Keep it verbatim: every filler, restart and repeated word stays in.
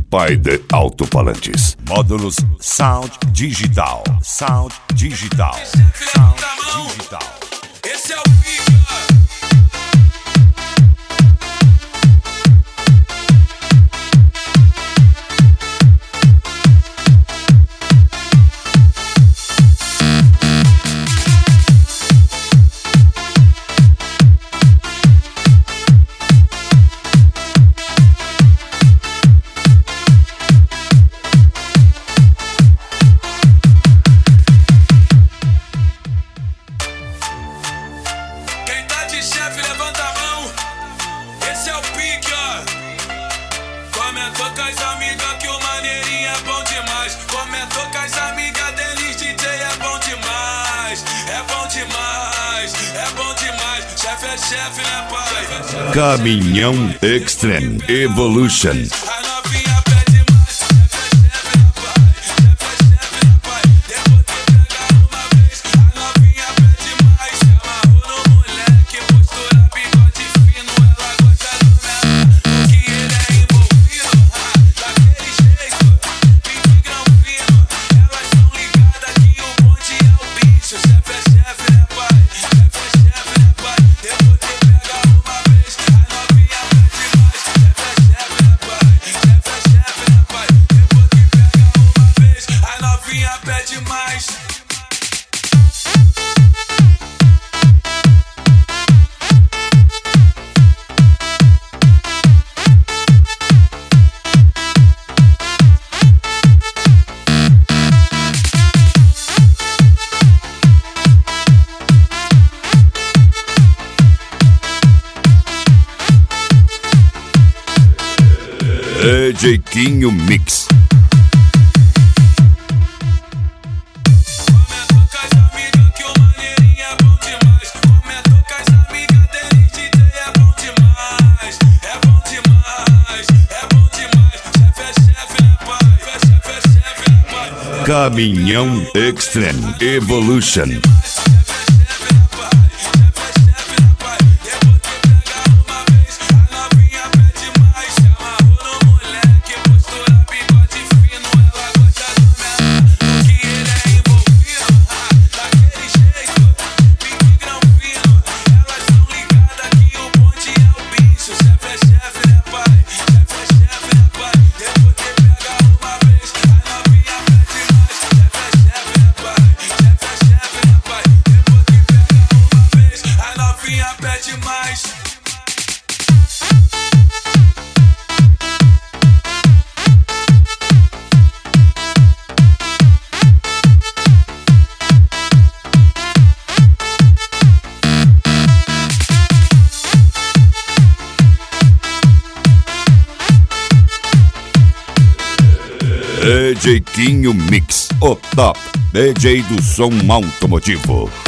pai de altofalantes. Módulos Sound Digital. Sound Digital. Sound Digital. Esse é o pica. Chefe, levanta a mão. Esse é o pique, ó. Comentou com as amigas que o maneirinho é bom demais. Comentou com as amigas deles, D J é bom demais. É bom demais, é bom demais. Chefe é chefe, né, pai? Caminhão Extreme Evolution. D J Quinho Mix. Caminhão Extreme Evolution. D J Quinho Mix, o top D J do som automotivo.